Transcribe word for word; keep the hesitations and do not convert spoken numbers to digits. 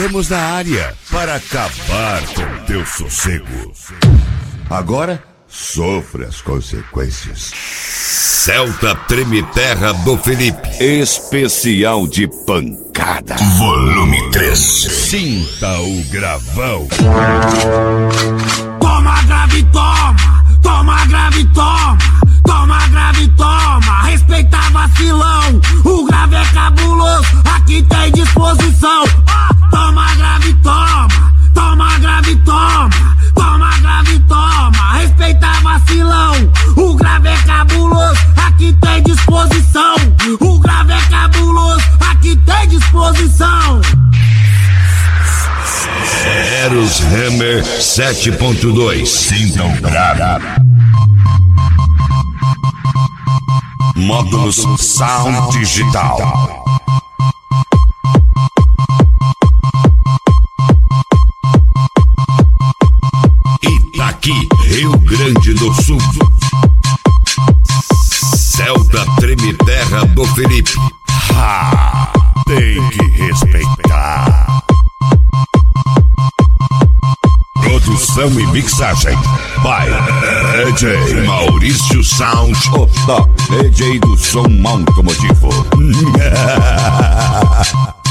Estamos na área para acabar com teu sossego. Agora, sofre as consequências. Celta Treme Terra do Felipe. Especial de pancada. Volume três. Sinta o gravão. Toma grave, toma. Toma grave, toma. Toma grave, toma. Respeita vacilão. O grave é cabuloso. Aqui tem disposição. Toma grave, toma. Toma grave, toma. Toma grave, toma. Respeita vacilão. O grave é cabuloso. Aqui tem disposição. O grave é cabuloso. Aqui tem disposição. Eros Hammer sete ponto dois. Sinta o grave. Módulos Sound Digital. Itaqui, Rio Grande do Sul. Celta Treme Terra do Felipe. Ah, tem que respeitar. Produção e mixagem by D J Maurício Sound, o top D J do som automotivo.